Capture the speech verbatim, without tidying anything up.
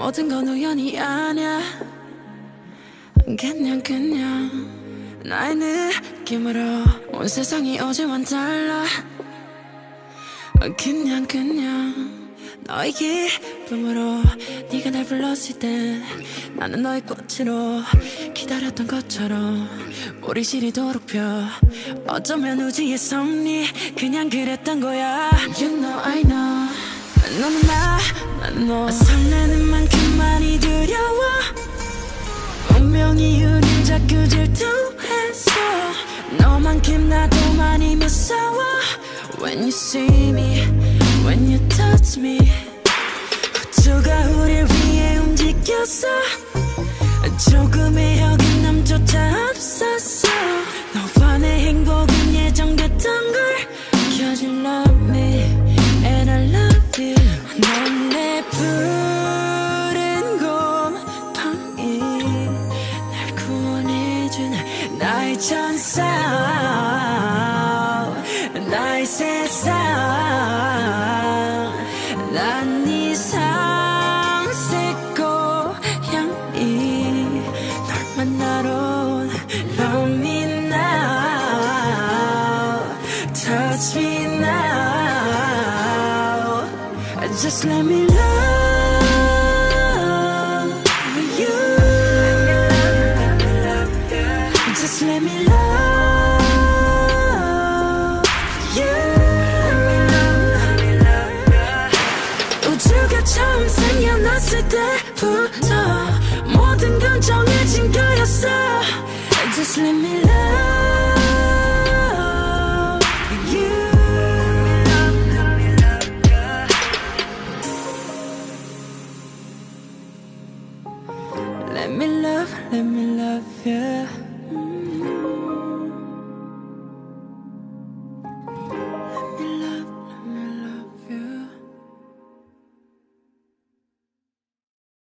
모든 건 우연이 아니야. 그냥 그냥 나의 느낌으로 온 세상이 어제와는 달라. 그냥 그냥 너의 기쁨으로 네가 날 불렀을 때 나는 너의 꽃으로 기다렸던 것처럼 우리 시리도록 펴. 어쩌면 우주의 섭리 그냥 그랬던 거야. You know I know 너는 나 나는 너 설레는 만큼 많이 두려워. 분명히 우린 자꾸 질투했어. 너만큼 나도 많이 무서워. When you see me, when you touch me 우주가 우릴 위해 움직였어. 조금의 어긋남조차 없었어. 너와 내 행복은 예정됐던 걸. Cause you love me and I love you. 넌 내 푸른 곰팡이 날 구원해준 나의 천사 나의 세상. 난 네 삼색 고향이 널 만나러 온 Love me now, touch me now. Just let me love you. Just let me love 처음 생겨났을 때부터 모든 건 정해진 거였어. Just let me love you. Let me love, let me love you.